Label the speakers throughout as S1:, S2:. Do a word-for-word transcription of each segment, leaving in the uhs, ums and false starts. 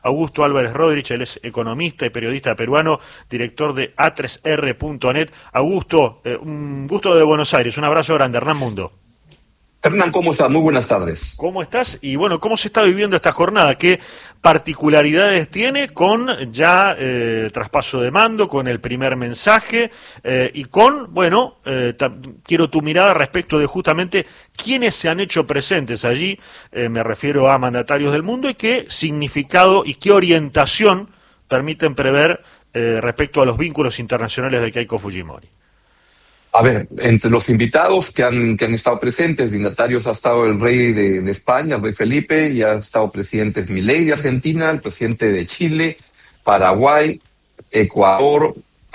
S1: Augusto Álvarez Rodríguez. Él es economista y periodista peruano, director de A tres R punto net. Augusto, eh, un gusto de Buenos Aires, un abrazo grande. Hernán Mundo.
S2: Hernán, ¿cómo estás? Muy buenas tardes.
S1: ¿Cómo estás? Y bueno, ¿cómo se está viviendo esta jornada? ¿Qué particularidades tiene con ya eh, traspaso de mando, con el primer mensaje eh, y con, bueno, eh, quiero tu mirada respecto de justamente quiénes se han hecho presentes allí, eh, me refiero a mandatarios del mundo, y qué significado y qué orientación permiten prever eh, respecto a los vínculos internacionales de Keiko Fujimori?
S2: A ver, entre los invitados que han, que han estado presentes, dignatarios, ha estado el rey de, de España, el rey Felipe, y ha estado presidentes Milei de Argentina, el presidente de Chile, Paraguay, Ecuador,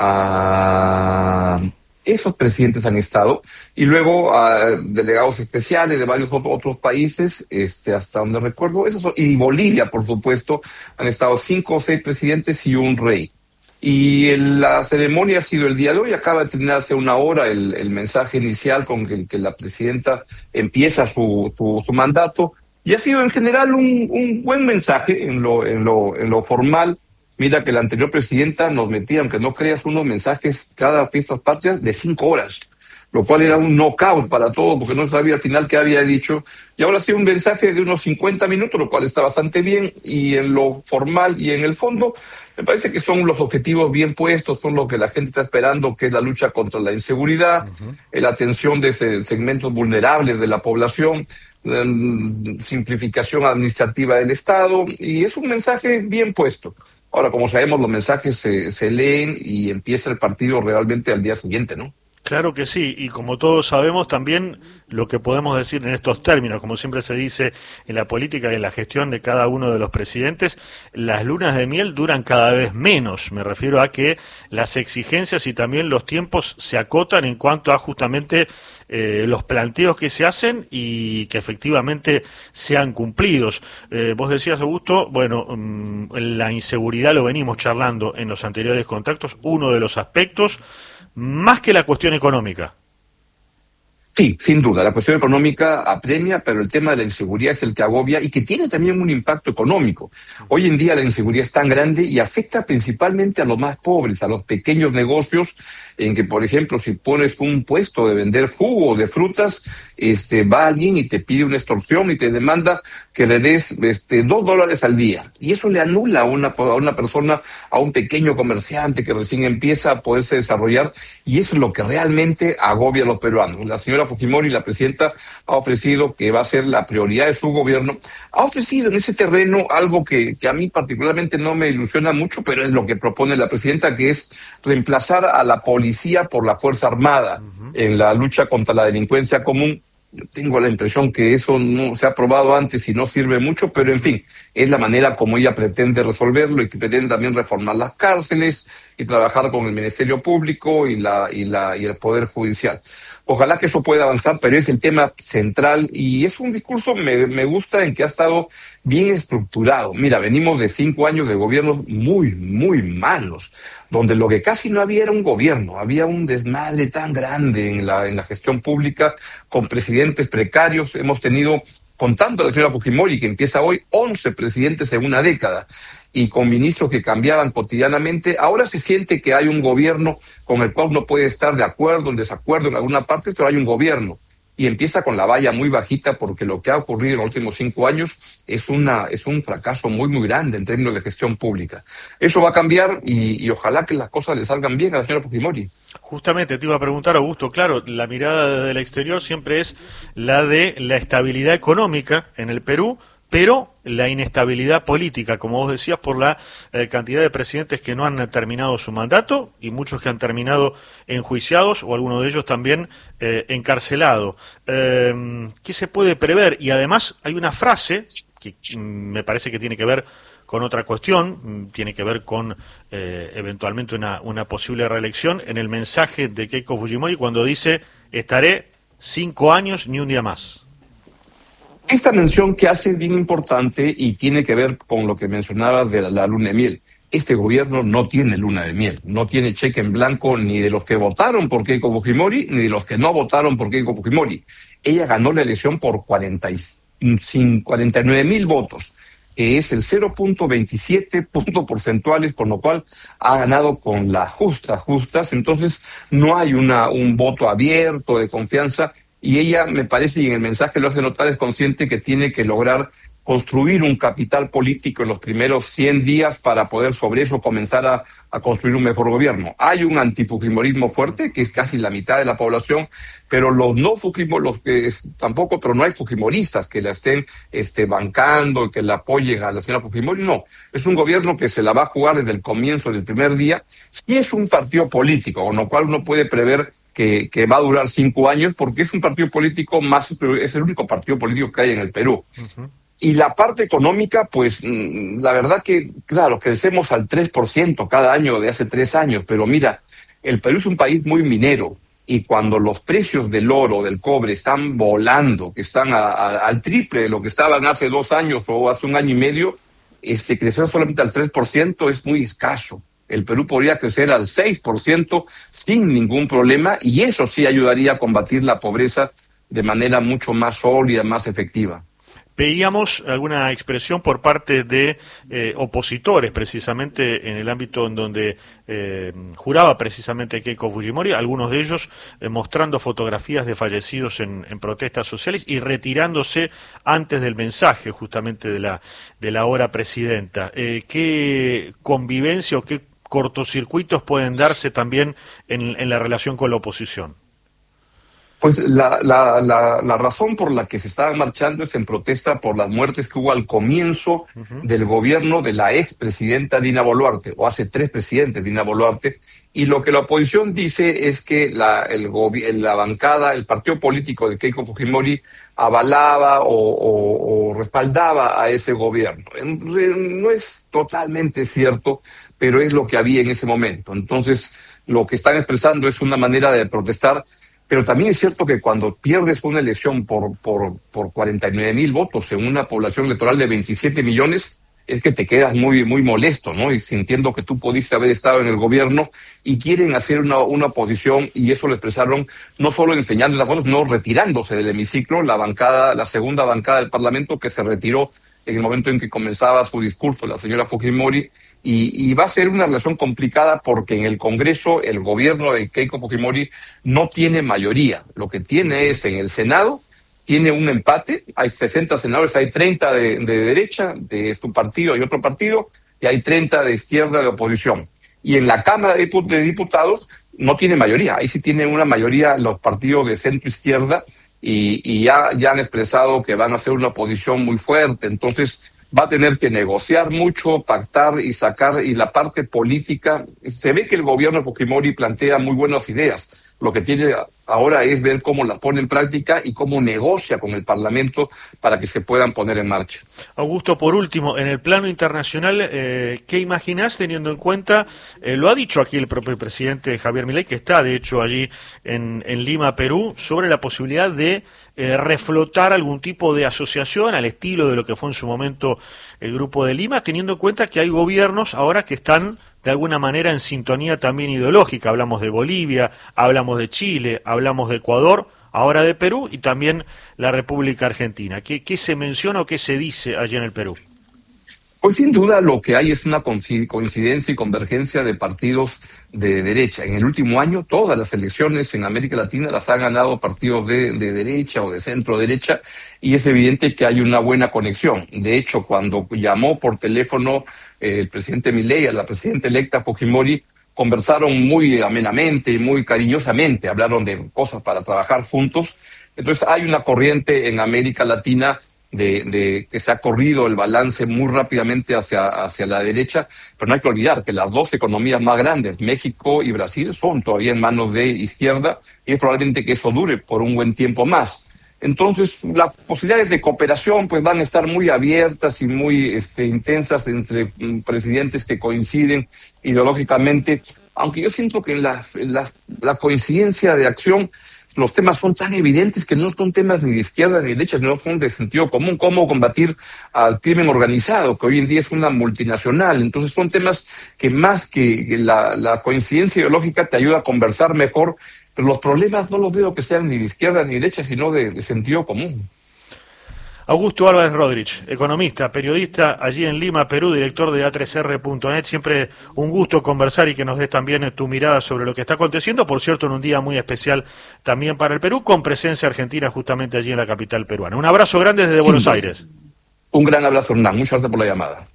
S2: uh, esos presidentes han estado, y luego uh, delegados especiales de varios otros países, este, hasta donde recuerdo, esos, y Bolivia, por supuesto, han estado cinco o seis presidentes y un rey. Y el, la ceremonia ha sido el día de hoy, acaba de terminar hace una hora el, el mensaje inicial con el que la presidenta empieza su, su, su mandato, y ha sido en general un, un buen mensaje en lo, en, lo, en lo formal. Mira que la anterior presidenta nos metía, aunque no creas, unos mensajes cada fiestas patrias de cinco horas, lo cual era un knockout para todo, porque no sabía al final qué había dicho, y ahora ha sido un mensaje de unos cincuenta minutos, lo cual está bastante bien, y en lo formal y en el fondo, me parece que son los objetivos bien puestos, son lo que la gente está esperando, que es la lucha contra la inseguridad, uh-huh. la atención de ese, segmentos vulnerables de la población, um, simplificación administrativa del Estado, y es un mensaje bien puesto. Ahora, como sabemos, los mensajes se, se leen y empieza el partido realmente al día siguiente, ¿no?
S1: Claro que sí, y como todos sabemos también lo que podemos decir en estos términos, como siempre se dice en la política y en la gestión de cada uno de los presidentes, las lunas de miel duran cada vez menos. Me refiero a que las exigencias y también los tiempos se acotan en cuanto a justamente eh, los planteos que se hacen y que efectivamente sean cumplidos. Eh, vos decías, Augusto, bueno, um, la inseguridad lo venimos charlando en los anteriores contactos, uno de los aspectos, más que la cuestión económica.
S2: Sí, sin duda, la cuestión económica apremia, pero el tema de la inseguridad es el que agobia y que tiene también un impacto económico. Hoy en día la inseguridad es tan grande y afecta principalmente a los más pobres, a los pequeños negocios, en que, por ejemplo, si pones un puesto de vender jugo de frutas, este, va alguien y te pide una extorsión y te demanda que le des este, dos dólares al día. Y eso le anula a una, a una persona, a un pequeño comerciante que recién empieza a poderse desarrollar, y eso es lo que realmente agobia a los peruanos. La señora Fujimori, la presidenta, ha ofrecido que va a ser la prioridad de su gobierno, ha ofrecido en ese terreno algo que, que a mí particularmente no me ilusiona mucho, pero es lo que propone la presidenta, que es reemplazar a la policía por la Fuerza Armada uh-huh. en la lucha contra la delincuencia común. Yo tengo la impresión que eso no se ha probado antes y no sirve mucho, pero en fin, es la manera como ella pretende resolverlo, y que pretende también reformar las cárceles y trabajar con el Ministerio Público y la y la y el Poder Judicial. Ojalá que eso pueda avanzar, pero es el tema central y es un discurso, me, me gusta, en que ha estado bien estructurado. Mira, venimos de cinco años de gobiernos muy, muy malos, donde lo que casi no había era un gobierno, había un desmadre tan grande en la, en la gestión pública, con presidentes precarios. Hemos tenido, contando a la señora Fujimori, que empieza hoy, once presidentes en una década, y con ministros que cambiaban cotidianamente. Ahora se siente que hay un gobierno con el cual uno puede estar de acuerdo, en desacuerdo en alguna parte, pero hay un gobierno. Y empieza con la valla muy bajita, porque lo que ha ocurrido en los últimos cinco años es una es un fracaso muy, muy grande en términos de gestión pública. Eso va a cambiar y, y ojalá que las cosas le salgan bien a la señora Fujimori.
S1: Justamente te iba a preguntar, Augusto, claro, la mirada desde el exterior siempre es la de la estabilidad económica en el Perú, pero la inestabilidad política, como vos decías, por la eh, cantidad de presidentes que no han terminado su mandato y muchos que han terminado enjuiciados o algunos de ellos también eh, encarcelados. Eh, ¿Qué se puede prever? Y además hay una frase que mm, me parece que tiene que ver con otra cuestión, tiene que ver con eh, eventualmente una, una posible reelección, en el mensaje de Keiko Fujimori cuando dice: estaré cinco años ni un día más.
S2: Esta mención que hace es bien importante y tiene que ver con lo que mencionabas de la, la luna de miel. Este gobierno no tiene luna de miel, no tiene cheque en blanco ni de los que votaron por Keiko Fujimori ni de los que no votaron por Keiko Fujimori. Ella ganó la elección por cuarenta y nueve mil votos. que es el cero punto veintisiete puntos porcentuales, por lo cual ha ganado con las justas, justas. Entonces no hay una un voto abierto de confianza, y ella, me parece, y en el mensaje lo hace notar, es consciente que tiene que lograr construir un capital político en los primeros cien días para poder sobre eso comenzar a, a construir un mejor gobierno. Hay un antifujimorismo fuerte, que es casi la mitad de la población, pero los no fujimoristas, los que es, tampoco, pero no hay fujimoristas que la estén este, bancando, que la apoyen a la señora Fujimori, no. Es un gobierno que se la va a jugar desde el comienzo del primer día. Sí es un partido político, con lo cual uno puede prever que, que va a durar cinco años, porque es un partido político más, es el único partido político que hay en el Perú. Uh-huh. Y la parte económica, pues la verdad que, claro, crecemos al tres por ciento cada año de hace tres años, pero mira, el Perú es un país muy minero, y cuando los precios del oro, del cobre están volando, que están a, a, al triple de lo que estaban hace dos años o hace un año y medio, este, crecer solamente al tres por ciento es muy escaso. El Perú podría crecer al seis por ciento sin ningún problema, y eso sí ayudaría a combatir la pobreza de manera mucho más sólida, más efectiva.
S1: Veíamos alguna expresión por parte de eh, opositores, precisamente en el ámbito en donde eh, juraba precisamente Keiko Fujimori, algunos de ellos eh, mostrando fotografías de fallecidos en, en protestas sociales y retirándose antes del mensaje justamente de la, de la hora presidenta. Eh, ¿Qué convivencia o qué cortocircuitos pueden darse también en, en la relación con la oposición?
S2: Pues la, la, la, la razón por la que se estaban marchando es en protesta por las muertes que hubo al comienzo uh-huh. del gobierno de la expresidenta Dina Boluarte, o hace tres presidentes Dina Boluarte, y lo que la oposición dice es que la, el gobi- la bancada, el partido político de Keiko Fujimori avalaba o, o, o respaldaba a ese gobierno. No es totalmente cierto, pero es lo que había en ese momento. Entonces, lo que están expresando es una manera de protestar. Pero también es cierto que cuando pierdes una elección por, por, por cuarenta y nueve mil votos en una población electoral de veintisiete millones, es que te quedas muy, muy molesto, ¿no? Y sintiendo que tú pudiste haber estado en el gobierno, y quieren hacer una, una oposición, y eso lo expresaron no solo enseñando las fotos, no retirándose del hemiciclo, la bancada, la segunda bancada del Parlamento, que se retiró en el momento en que comenzaba su discurso la señora Fujimori. Y, y va a ser una relación complicada porque en el Congreso el gobierno de Keiko Fujimori no tiene mayoría. Lo que tiene es en el Senado, tiene un empate, hay sesenta senadores, hay treinta de, de derecha, de su partido y otro partido, y hay treinta de izquierda de oposición. Y en la Cámara de Diputados no tiene mayoría, ahí sí tienen una mayoría los partidos de centro-izquierda, y, y ya, ya han expresado que van a hacer una oposición muy fuerte. Entonces va a tener que negociar mucho, pactar y sacar, y la parte política, se ve que el gobierno de Fujimori plantea muy buenas ideas. Lo que tiene ahora es ver cómo las pone en práctica y cómo negocia con el Parlamento para que se puedan poner en marcha.
S1: Augusto, por último, en el plano internacional, eh, ¿qué imaginás teniendo en cuenta, eh, lo ha dicho aquí el propio presidente Javier Milei, que está de hecho allí en, en Lima, Perú, sobre la posibilidad de eh, reflotar algún tipo de asociación al estilo de lo que fue en su momento el Grupo de Lima, teniendo en cuenta que hay gobiernos ahora que están de alguna manera en sintonía también ideológica? Hablamos de Bolivia, hablamos de Chile, hablamos de Ecuador, ahora de Perú y también la República Argentina. ¿Qué, qué se menciona o qué se dice allí en el Perú?
S2: Pues sin duda lo que hay es una coincidencia y convergencia de partidos de derecha. En el último año todas las elecciones en América Latina las han ganado partidos de, de derecha o de centro derecha, y es evidente que hay una buena conexión. De hecho, cuando llamó por teléfono eh, el presidente Milei a la presidenta electa Fujimori, conversaron muy amenamente y muy cariñosamente, hablaron de cosas para trabajar juntos. Entonces hay una corriente en América Latina De, de que se ha corrido el balance muy rápidamente hacia, hacia la derecha, pero no hay que olvidar que las dos economías más grandes, México y Brasil, son todavía en manos de izquierda, y es probablemente que eso dure por un buen tiempo más. Entonces, las posibilidades de cooperación pues van a estar muy abiertas y muy este, intensas entre um, presidentes que coinciden ideológicamente, aunque yo siento que en la, en la, la coincidencia de acción los temas son tan evidentes que no son temas ni de izquierda ni de derecha, sino son de sentido común. Cómo combatir al crimen organizado, que hoy en día es una multinacional. Entonces son temas que más que la, la coincidencia ideológica te ayuda a conversar mejor, pero los problemas no los veo que sean ni de izquierda ni de derecha, sino de, de sentido común.
S1: Augusto Álvarez Rodríguez, economista, periodista allí en Lima, Perú, director de A tres R punto net. Siempre un gusto conversar y que nos des también tu mirada sobre lo que está aconteciendo, por cierto, en un día muy especial también para el Perú, con presencia argentina justamente allí en la capital peruana. Un abrazo grande desde sí. Buenos Aires.
S2: Un gran abrazo, Hernán. Muchas gracias por la llamada.